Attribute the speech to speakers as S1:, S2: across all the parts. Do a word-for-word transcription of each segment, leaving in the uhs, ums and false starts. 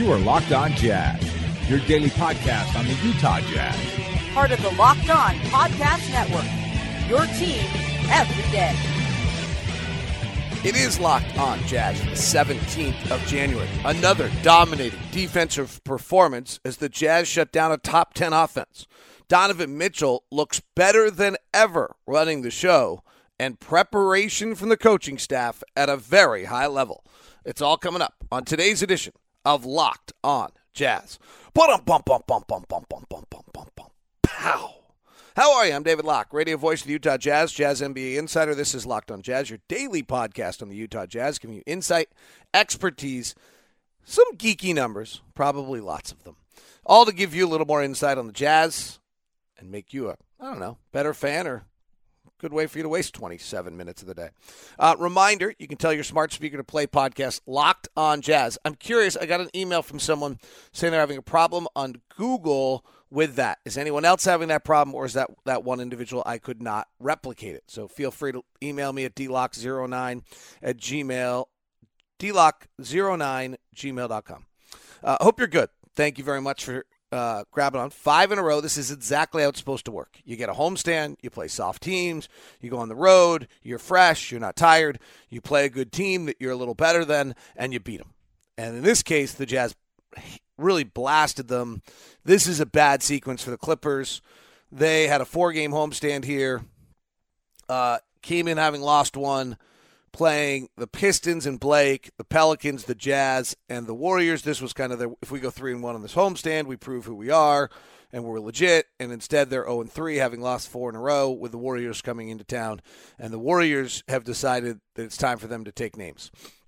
S1: You are Locked On Jazz, your daily podcast on the Utah Jazz.
S2: Part of the Locked On Podcast Network, your team every day.
S3: It is Locked On Jazz, the seventeenth of January. Another dominating defensive performance as the Jazz shut down a top ten offense. Donovan Mitchell looks better than ever running the show, and preparation from the coaching staff at a very high level. It's all coming up on today's edition of Locked On Jazz. Bum bum bum bum bum bum bum bum bum bum bum. Pow. How are you? I'm David Locke, radio voice of the Utah Jazz, Jazz N B A insider. This is Locked On Jazz, your daily podcast on the Utah Jazz, giving you insight, expertise, some geeky numbers, probably lots of them, all to give you a little more insight on the Jazz and make you a, I don't know, better fan or good way for you to waste twenty-seven minutes of the day. Uh, reminder, you can tell your smart speaker to play podcast Locked On Jazz. I'm curious, I got an email from someone saying they're having a problem on Google with that. Is anyone else having that problem, or is that that one individual I could not replicate it? So feel free to email me at d lock zero nine at gmail, d lock zero nine gmail dot com. I uh, hope you're good. Thank you very much for Uh, grab it on five in a row. This is exactly how it's supposed to work. You get a homestand, you play soft teams, you go on the road, you're fresh, you're not tired, you play a good team that you're a little better than, and you beat them. And in this case, the Jazz really blasted them. This is a bad sequence for the Clippers. They had a four-game homestand here, uh, came in having lost one, playing the Pistons and Blake, the Pelicans, the Jazz, and the Warriors. This was kind of the, if we go three and one on this homestand, we prove who we are, and we're legit. And instead, they're oh and three, having lost four in a row, with the Warriors coming into town. And the Warriors have decided that it's time for them to take names.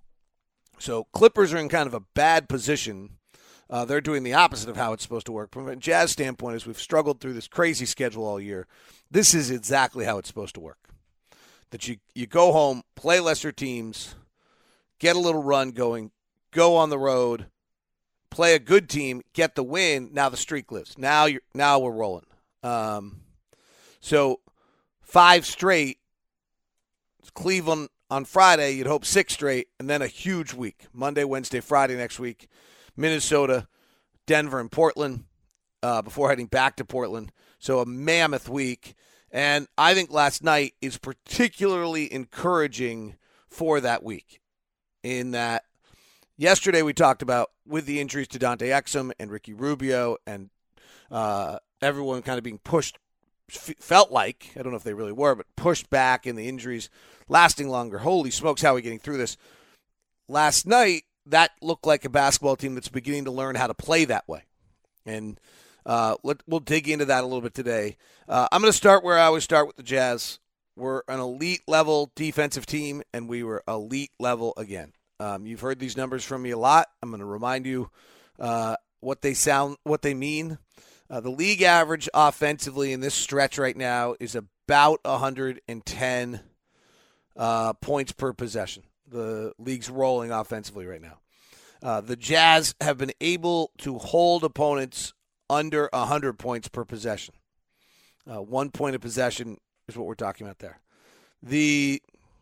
S3: So Clippers are in kind of a bad position. Uh, they're doing the opposite of how it's supposed to work. From a Jazz standpoint, as we've struggled through this crazy schedule all year, this is exactly how it's supposed to work. That you, you go home, play lesser teams, get a little run going, go on the road, play a good team, get the win. Now the streak lives. Now you're now we're rolling. Um, so five straight. Cleveland on Friday. You'd hope six straight, and then a huge week. Monday, Wednesday, Friday next week. Minnesota, Denver, and Portland uh, before heading back to Portland. So a mammoth week. And I think last night is particularly encouraging for that week, in that yesterday we talked about, with the injuries to Dante Exum and Ricky Rubio and uh, everyone kind of being pushed, f- felt like, I don't know if they really were, but pushed back, and the injuries lasting longer. Holy smokes, how are we getting through this? Last night, that looked like a basketball team that's beginning to learn how to play that way. And Uh, let, we'll dig into that a little bit today. Uh, I'm going to start where I always start with the Jazz. We're an elite-level defensive team, and we were elite-level again. Um, you've heard these numbers from me a lot. I'm going to remind you uh, what they sound, what they mean. Uh, the league average offensively in this stretch right now is about one hundred ten uh, points per possession. The league's rolling offensively right now. Uh, the Jazz have been able to hold opponents under one hundred points per possession. Uh, one point of possession is what we're talking about there. The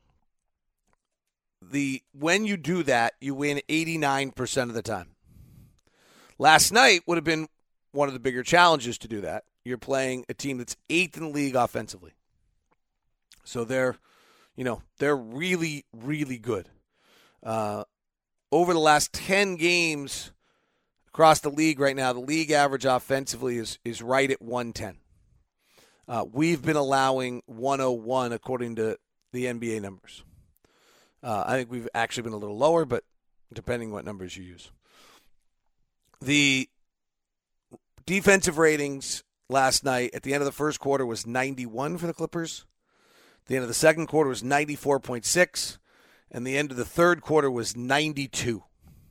S3: the when you do that, you win eighty-nine percent of the time. Last night would have been one of the bigger challenges to do that. You're playing a team that's eighth in the league offensively. So they're, you know, they're really, really good. Uh, over the last ten games across the league right now, the league average offensively is is right at one ten. Uh, we've been allowing one oh one according to the N B A numbers. Uh, I think we've actually been a little lower, but depending what numbers you use. The defensive ratings last night at the end of the first quarter was ninety-one for the Clippers. At the end of the second quarter was ninety-four point six. And the end of the third quarter was ninety-two.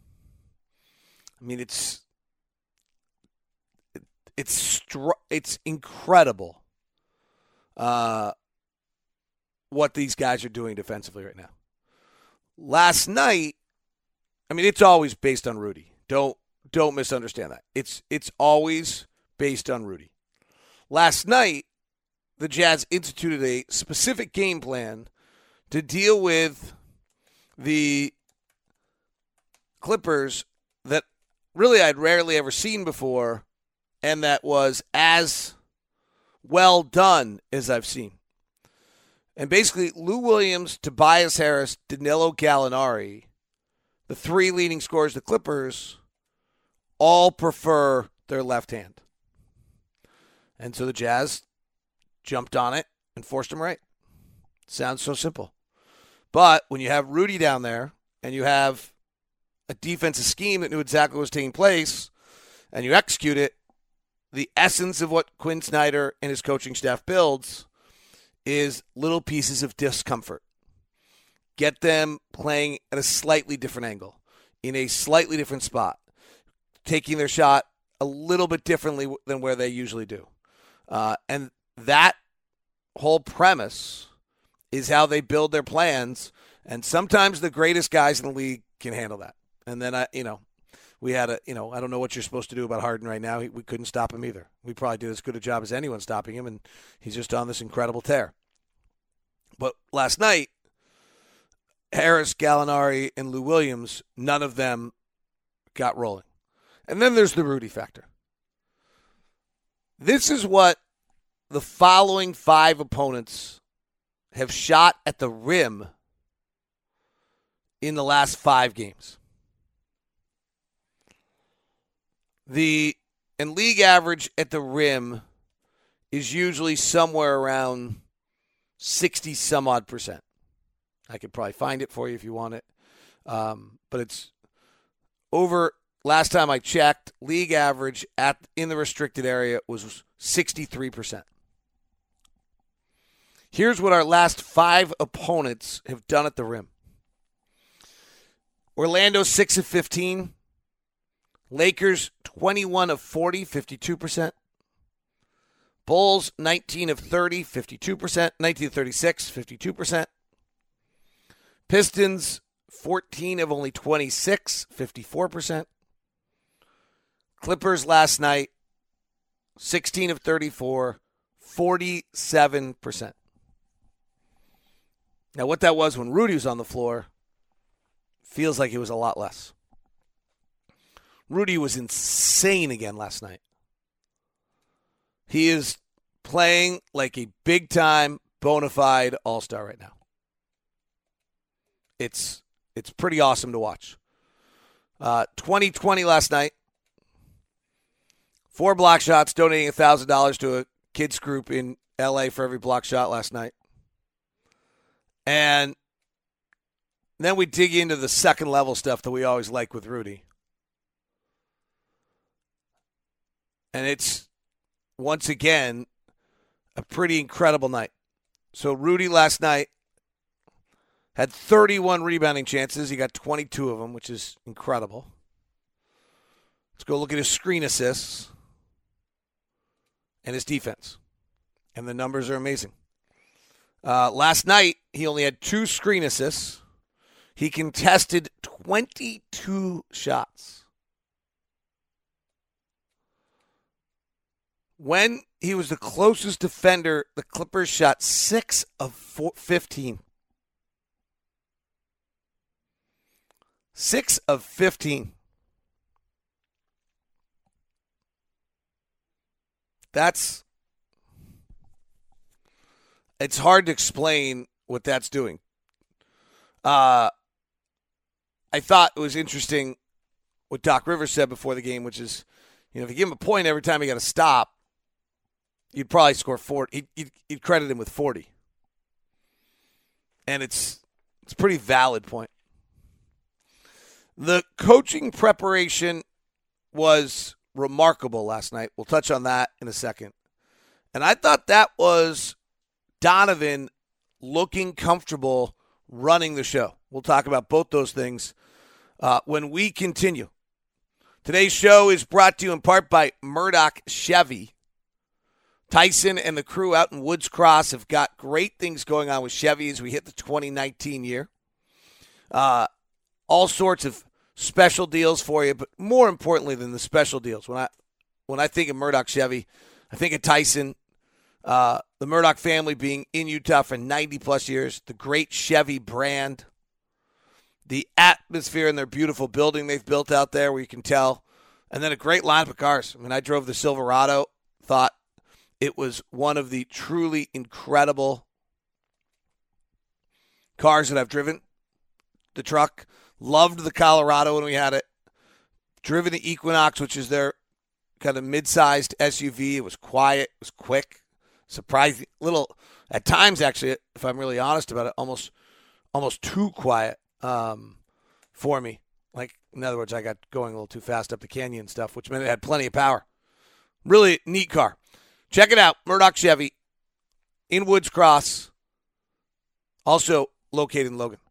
S3: I mean, it's it, it's str- it's incredible uh, what these guys are doing defensively right now. Last night, I mean, it's always based on Rudy. Don't don't misunderstand that. It's it's always based on Rudy. Last night, the Jazz instituted a specific game plan to deal with the Clippers that really I'd rarely ever seen before, and that was as well done as I've seen. And basically, Lou Williams, Tobias Harris, Danilo Gallinari, the three leading scorers, the Clippers, all prefer their left hand. And so the Jazz jumped on it and forced them right. Sounds so simple. But when you have Rudy down there and you have a defensive scheme that knew exactly what was taking place and you execute it, the essence of what Quinn Snyder and his coaching staff builds is little pieces of discomfort. Get them playing at a slightly different angle, in a slightly different spot, taking their shot a little bit differently than where they usually do. Uh, and that whole premise is how they build their plans. And sometimes the greatest guys in the league can handle that. And then, I, you know, we had a, you know, I don't know what you're supposed to do about Harden right now. We couldn't stop him either. We probably did as good a job as anyone stopping him, and he's just on this incredible tear. But last night, Harris, Gallinari, and Lou Williams, none of them got rolling. And then there's the Rudy factor. This is what the following five opponents have shot at the rim in the last five games. The and league average at the rim is usually somewhere around sixty some odd percent. I could probably find it for you if you want it. Um, but it's over, last time I checked, league average at in the restricted area was sixty-three percent. Here's what our last five opponents have done at the rim. Orlando, six of fifteen. Lakers, twenty-one of forty, fifty-two percent. Bulls, nineteen of thirty, fifty-two percent. nineteen of thirty-six, fifty-two percent. Pistons, fourteen of only twenty-six, fifty-four percent. Clippers last night, sixteen of thirty-four, forty-seven percent. Now, what that was when Rudy was on the floor feels like it was a lot less. Rudy was insane again last night. He is playing like a big-time, bona fide all-star right now. It's it's pretty awesome to watch. Uh, twenty twenty last night. Four block shots, donating one thousand dollars to a kids group in L A for every block shot last night. And then we dig into the second-level stuff that we always like with Rudy. And it's, once again, a pretty incredible night. So Rudy last night had thirty-one rebounding chances. He got twenty-two of them, which is incredible. Let's go look at his screen assists and his defense. And the numbers are amazing. Uh, last night, he only had two screen assists. He contested twenty-two shots. When he was the closest defender, the Clippers shot six of fifteen. six of fifteen. That's, it's hard to explain what that's doing. Uh, I thought it was interesting what Doc Rivers said before the game, which is, you know, if you give him a point every time he got to stop, you'd probably score forty. He'd, he'd, he'd credit him with forty. And it's it's a pretty valid point. The coaching preparation was remarkable last night. We'll touch on that in a second. And I thought that was Donovan looking comfortable running the show. We'll talk about both those things uh, when we continue. Today's show is brought to you in part by Murdoch Chevy. Tyson and the crew out in Woods Cross have got great things going on with Chevy as we hit the twenty nineteen year. Uh, all sorts of special deals for you, but more importantly than the special deals, when I when I think of Murdoch Chevy, I think of Tyson, uh, the Murdoch family being in Utah for ninety plus years, the great Chevy brand, the atmosphere in their beautiful building they've built out there where you can tell And then a great lineup of cars. I mean, I drove the Silverado, thought it was one of the truly incredible cars that I've driven. The truck. Loved the Colorado when we had it. Driven the Equinox, which is their kind of mid-sized S U V. It was quiet. It was quick. Surprising. Little, at times, actually, if I'm really honest about it, almost almost too quiet um, for me. Like, in other words, I got going a little too fast up the canyon and stuff, which meant it had plenty of power. Really neat car. Check it out. Murdoch Chevy in Woods Cross. Also located in Logan.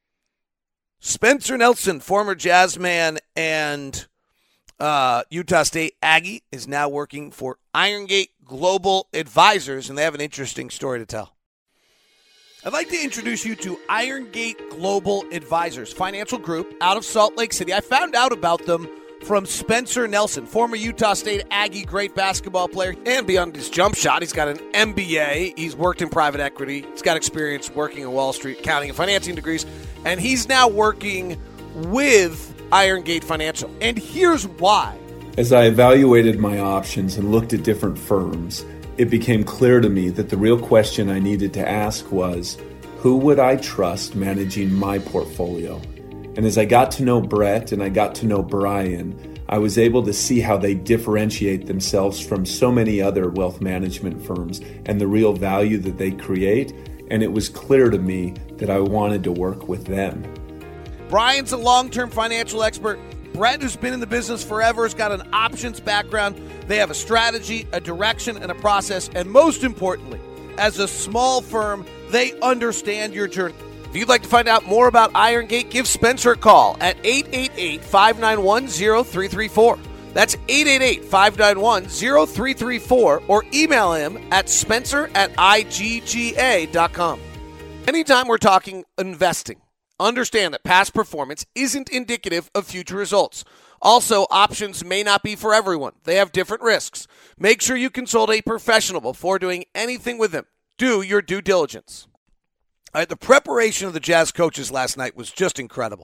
S3: Spencer Nelson, former Jazz man and uh, Utah State Aggie, is now working for Iron Gate Global Advisors, and they have an interesting story to tell. I'd like to introduce you to Iron Gate Global Advisors, financial group out of Salt Lake City. I found out about them from Spencer Nelson, former Utah State Aggie, great basketball player. And beyond his jump shot, he's got an M B A. He's worked in private equity. He's got experience working in Wall Street, accounting and financing degrees. And he's now working with Iron Gate Financial. And here's why.
S4: As I evaluated my options and looked at different firms, it became clear to me that the real question I needed to ask was, who would I trust managing my portfolio? And as I got to know Brett and I got to know Brian, I was able to see how they differentiate themselves from so many other wealth management firms and the real value that they create. And it was clear to me that I wanted to work with them.
S3: Brian's a long-term financial expert. Brett, who's been in the business forever, has got an options background. They have a strategy, a direction, and a process. And most importantly, as a small firm, they understand your journey. If you'd like to find out more about Iron Gate, give Spencer a call at eight eight eight, five nine one, zero three three four. That's eight eight eight, five nine one, zero three three four, or email him at spencer at I G G A dot com. Anytime we're talking investing, understand that past performance isn't indicative of future results. Also, options may not be for everyone. They have different risks. Make sure you consult a professional before doing anything with them. Do your due diligence. All right, the preparation of the Jazz coaches last night was just incredible.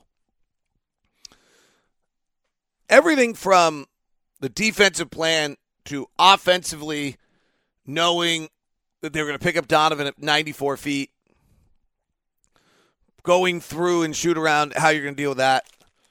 S3: Everything from the defensive plan to offensively knowing that they were going to pick up Donovan at ninety-four feet, going through and shoot around, how you're going to deal with that,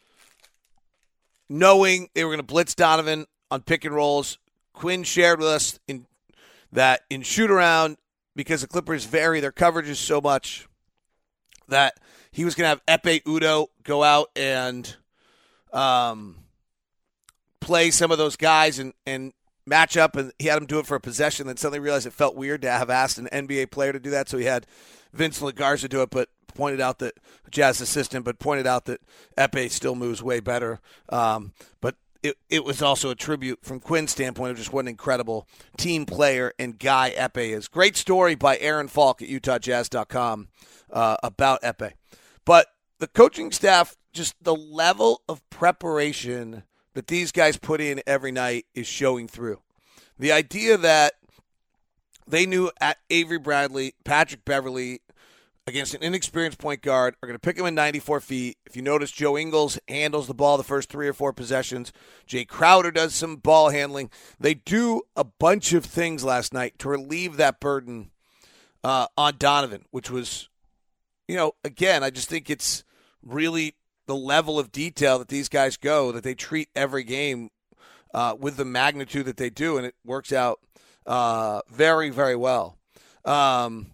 S3: knowing they were going to blitz Donovan on pick and rolls. Quinn shared with us in that in shoot around, because the Clippers vary their coverages so much, that he was going to have Ekpe Udoh go out and um, play some of those guys and, and match up, and he had him do it for a possession. Then suddenly realized it felt weird to have asked an N B A player to do that, so he had Vince LaGarza do it, but pointed out that Jazz assistant, but pointed out that Ekpe still moves way better. Um, but it, it was also a tribute from Quinn's standpoint of just what an incredible team player and guy Ekpe is. Great story by Aaron Falk at Utah Jazz dot com uh, about Ekpe. But the coaching staff, just the level of preparation that these guys put in every night is showing through. The idea that they knew at Avery Bradley, Patrick Beverley, against an inexperienced point guard, are going to pick him in ninety-four feet. If you notice, Joe Ingles handles the ball the first three or four possessions. Jay Crowder does some ball handling. They do a bunch of things last night to relieve that burden uh, on Donovan, which was, you know, again, I just think it's really the level of detail that these guys go, that they treat every game uh, with the magnitude that they do, and it works out uh, very, very well. Um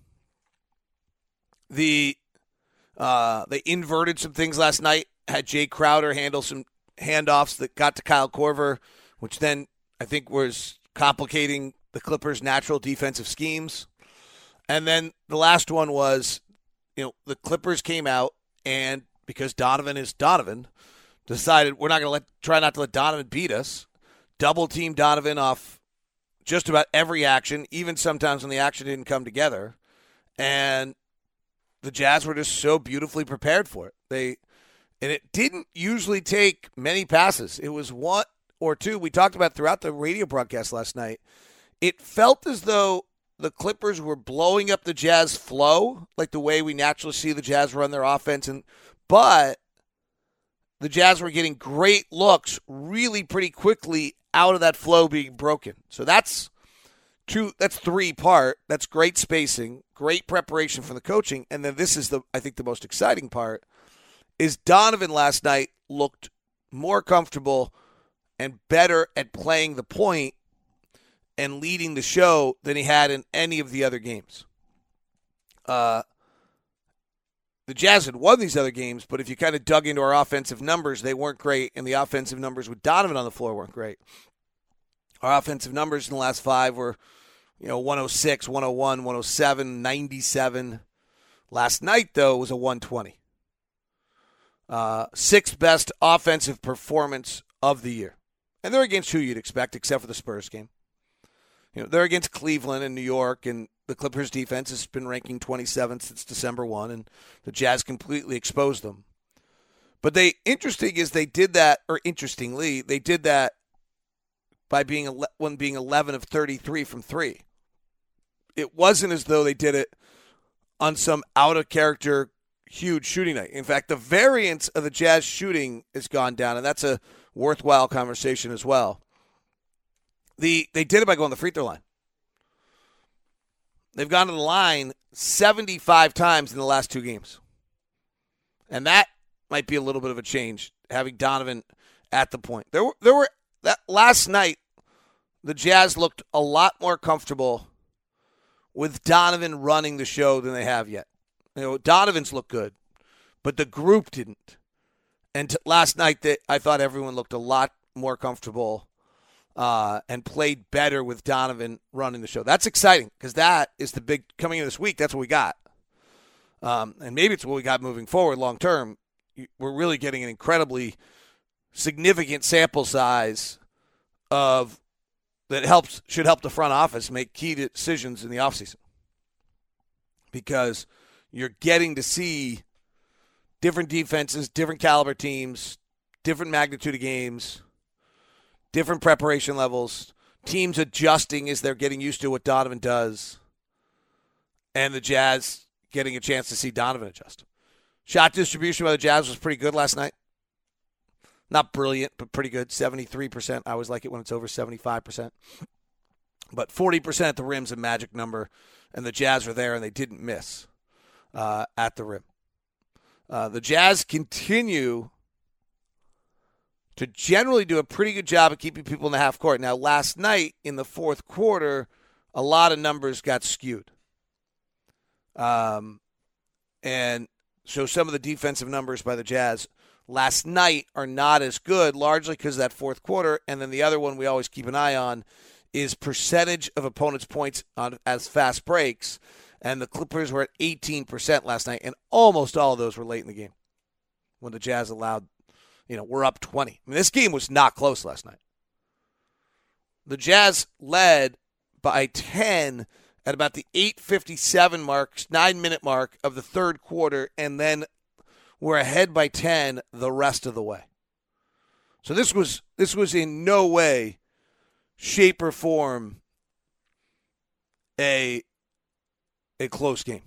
S3: The uh, they inverted some things last night. Had Jay Crowder handle some handoffs that got to Kyle Korver, which then I think was complicating the Clippers' natural defensive schemes. And then the last one was, you know, the Clippers came out and because Donovan is Donovan, decided we're not going to let try not to let Donovan beat us. Double team Donovan off just about every action, even sometimes when the action didn't come together, and the Jazz were just so beautifully prepared for it. They, and it didn't usually take many passes. It was one or two. We talked about throughout the radio broadcast last night. It felt as though the Clippers were blowing up the Jazz flow, like the way we naturally see the Jazz run their offense. And but the Jazz were getting great looks really pretty quickly out of that flow being broken. So that's two. That's three part. That's great spacing, great preparation for the coaching, and then this is the I think the most exciting part is Donovan last night looked more comfortable and better at playing the point and leading the show than he had in any of the other games. Uh, the Jazz had won these other games, but if you kind of dug into our offensive numbers, they weren't great, and the offensive numbers with Donovan on the floor weren't great. Our offensive numbers in the last five were, you know, one oh six, one oh one, one oh seven, ninety-seven. Last night, though, was a one twenty. Uh, sixth best offensive performance of the year. And they're against who you'd expect, except for the Spurs game. You know, they're against Cleveland and New York, and the Clippers defense has been ranking twenty-seventh since December first, and the Jazz completely exposed them. But they interesting is they did that, or interestingly, they did that by being one being eleven of thirty-three from three. It wasn't as though they did it on some out-of-character huge shooting night. In fact, the variance of the Jazz shooting has gone down, and that's a worthwhile conversation as well. The They did it by going to the free throw line. They've gone to the line seventy-five times in the last two games. And that might be a little bit of a change, having Donovan at the point. There were, there were that last night, the Jazz looked a lot more comfortable with Donovan running the show than they have yet. You know, Donovan's looked good, but the group didn't. And t- last night, they, I thought everyone looked a lot more comfortable uh, and played better with Donovan running the show. That's exciting because that is the big – coming in this week, that's what we got. Um, and maybe it's what we got moving forward long term. We're really getting an incredibly significant sample size of that helps should help the front office make key decisions in the offseason. Because you're getting to see different defenses, different caliber teams, different magnitude of games, different preparation levels, teams adjusting as they're getting used to what Donovan does, and the Jazz getting a chance to see Donovan adjust. Shot distribution by the Jazz was pretty good last night. Not brilliant, but pretty good. seventy-three percent. I always like it when it's over seventy-five percent. But forty percent at the rim's a magic number, and the Jazz were there, and they didn't miss uh, at the rim. Uh, the Jazz continue to generally do a pretty good job of keeping people in the half court. Now, last night in the fourth quarter, a lot of numbers got skewed. Um, and so some of the defensive numbers by the Jazz last night are not as good, largely because of that fourth quarter. And then the other one we always keep an eye on is percentage of opponents' points on as fast breaks. And the Clippers were at eighteen percent last night, and almost all of those were late in the game when the Jazz allowed, you know, we're up twenty. I mean, this game was not close last night. The Jazz led by ten at about the eight fifty-seven mark, nine-minute mark of the third quarter, and then we're ahead by ten the rest of the way. So this was this was in no way, shape, or form a, a close game.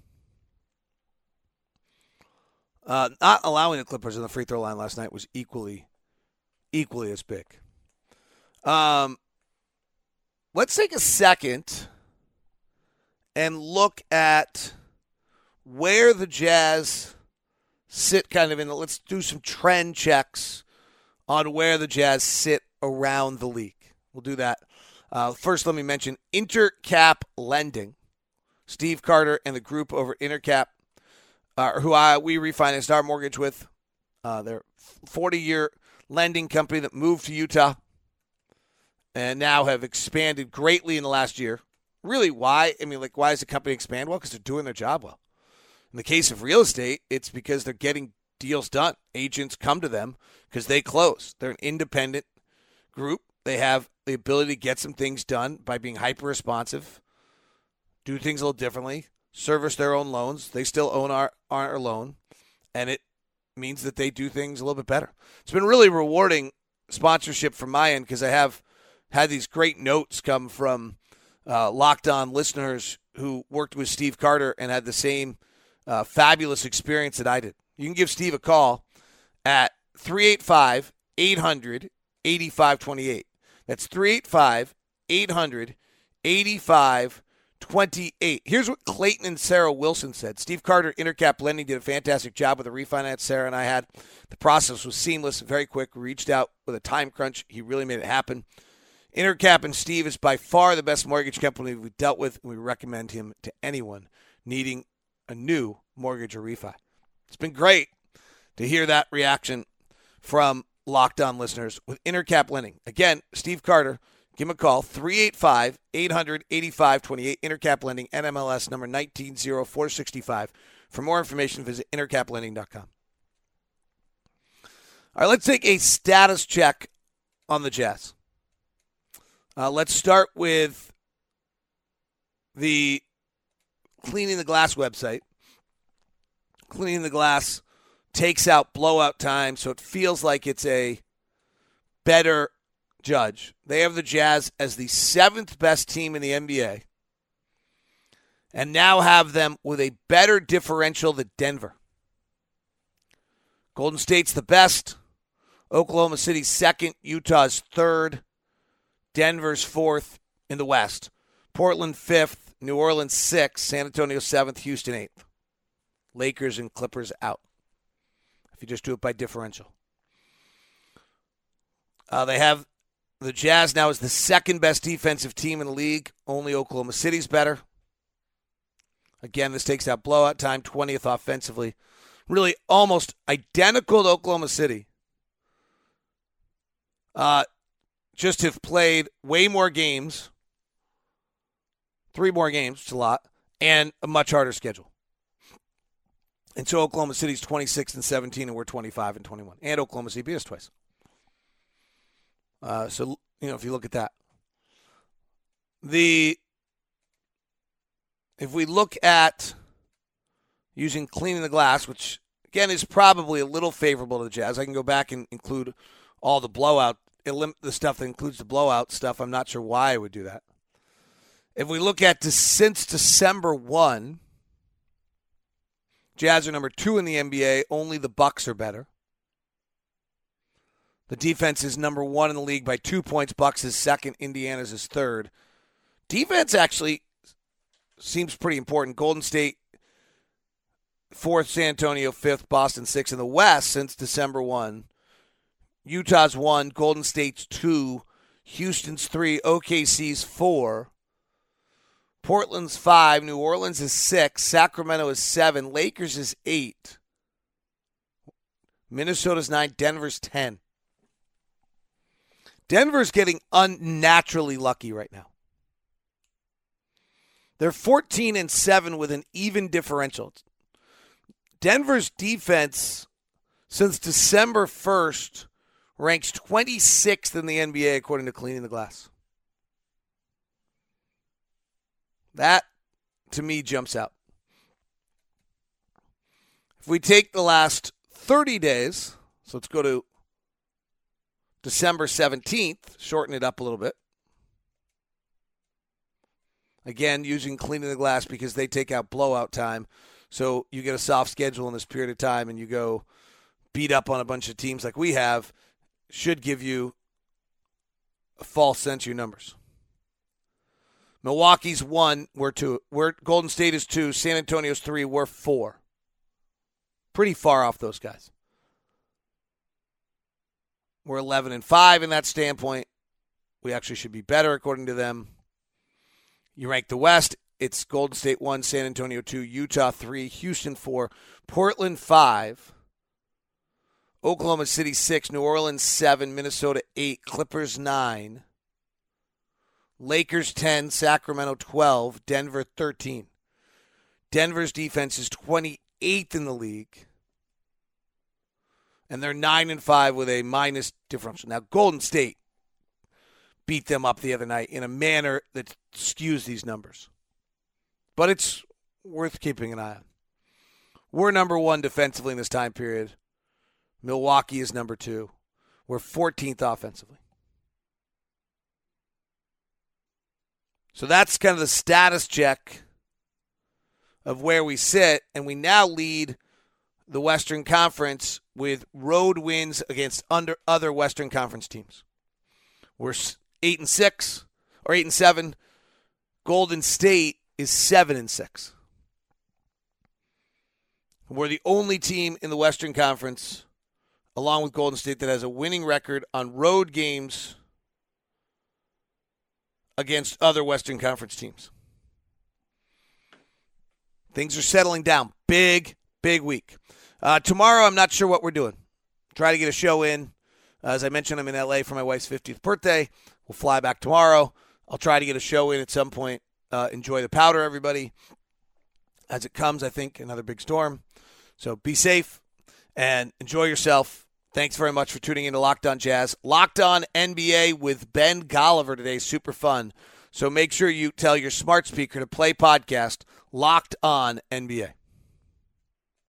S3: Uh, not allowing the Clippers on the free throw line last night was equally equally as big. Um, let's take a second and look at where the Jazz sit kind of in the, let's do some trend checks on where the Jazz sit around the league. We'll do that. Uh, first, let me mention Intercap Lending. Steve Carter and the group over Intercap, uh, who I, we refinanced our mortgage with. Uh, they're a forty-year lending company that moved to Utah and now have expanded greatly in the last year. Really, why? I mean, like, why does the company expand? Well, because they're doing their job well. In the case of real estate, it's because they're getting deals done. Agents come to them because they close. They're an independent group. They have the ability to get some things done by being hyper-responsive, do things a little differently, service their own loans. They still own our, our loan, and it means that they do things a little bit better. It's been really rewarding sponsorship from my end because I have had these great notes come from uh, Locked On listeners who worked with Steve Carter and had the same uh, fabulous experience that I did. You can give Steve a call at three eight five, eight hundred, eighty-five twenty-eight. That's three eight five, eight hundred, eighty-five twenty-eight. Here's what Clayton and Sarah Wilson said. Steve Carter, Intercap Lending, did a fantastic job with the refinance Sarah and I had. The process was seamless and very quick. We reached out with a time crunch. He really made it happen. Intercap and Steve is by far the best mortgage company we've dealt with, and we recommend him to anyone needing a new mortgage or refi. It's been great to hear that reaction from Locked On listeners with Intercap Lending. Again, Steve Carter, give him a call, three eight five, eight hundred, eighty-five twenty-eight, Intercap Lending, N M L S number one nine zero four six five. For more information, visit intercap lending dot com. All right, let's take a status check on the Jazz. Uh, let's start with the Cleaning the Glass website. Cleaning the Glass takes out blowout time, so it feels like it's a better judge. They have the Jazz as the seventh best team in the N B A and now have them with a better differential than Denver. Golden State's the best. Oklahoma City's second. Utah's third. Denver's fourth in the West. Portland fifth. New Orleans sixth. San Antonio seventh. Houston eighth. Lakers and Clippers out, if you just do it by differential. Uh, they have the Jazz now as the second best defensive team in the league. Only Oklahoma City's better. Again, this takes out blowout time, twentieth offensively. Really almost identical to Oklahoma City. Uh, just have played way more games, three more games, it's a lot, and a much harder schedule. And so Oklahoma City's twenty-six and seventeen, and we're twenty-five and twenty-one. And Oklahoma City beat us twice. Uh, so, you know, if you look at that. The, if we look at using Cleaning the Glass, which, again, is probably a little favorable to the Jazz. I can go back and include all the blowout, elim- the stuff that includes the blowout stuff. I'm not sure why I would do that. If we look at this, since December first, Jazz are number two in the N B A. Only the Bucks are better. The defense is number one in the league by two points. Bucks is second. Indiana's is third. Defense actually seems pretty important. Golden State fourth, San Antonio fifth, Boston sixth. In the West since December first, Utah's one, Golden State's two, Houston's three, O K C's four. Portland's five, New Orleans is six, Sacramento is seven, Lakers is eight, Minnesota's nine, Denver's ten. Denver's getting unnaturally lucky right now. They're fourteen and seven with an even differential. Denver's defense since December first ranks twenty-sixth in the N B A according to Cleaning the Glass. That, to me, jumps out. If we take the last thirty days, so let's go to December seventeenth, shorten it up a little bit. Again, using Cleaning the Glass because they take out blowout time. So you get a soft schedule in this period of time and you go beat up on a bunch of teams like we have, should give you a false sense of your numbers. Milwaukee's one, we're two. We're, Golden State is two, San Antonio's three, we're four. Pretty far off those guys. We're eleven and five in that standpoint. We actually should be better according to them. You rank the West, it's Golden State one, San Antonio two, Utah three, Houston four, Portland five, Oklahoma City six, New Orleans seven, Minnesota eight, Clippers nine, Lakers ten, Sacramento twelve, Denver thirteen. Denver's defense is twenty-eighth in the league, and they're nine and five with a minus differential. Now, Golden State beat them up the other night in a manner that skews these numbers, but it's worth keeping an eye on. We're number one defensively in this time period. Milwaukee is number two. We're fourteenth offensively. So that's kind of the status check of where we sit, and we now lead the Western Conference with road wins against under other Western Conference teams. We're eight and six or eight and seven. Golden State is seven and six. We're the only team in the Western Conference, along with Golden State, that has a winning record on road games against other Western Conference teams. Things are settling down. Big, big week. Uh, tomorrow, I'm not sure what we're doing. Try to get a show in. Uh, as I mentioned, I'm in L A for my wife's fiftieth birthday. We'll fly back tomorrow. I'll try to get a show in at some point. Uh, enjoy the powder, everybody. As it comes, I think, another big storm. So be safe and enjoy yourself. Thanks very much for tuning in to Locked On Jazz. Locked On N B A with Ben Golliver today. Super fun. So make sure you tell your smart speaker to play podcast Locked On N B A.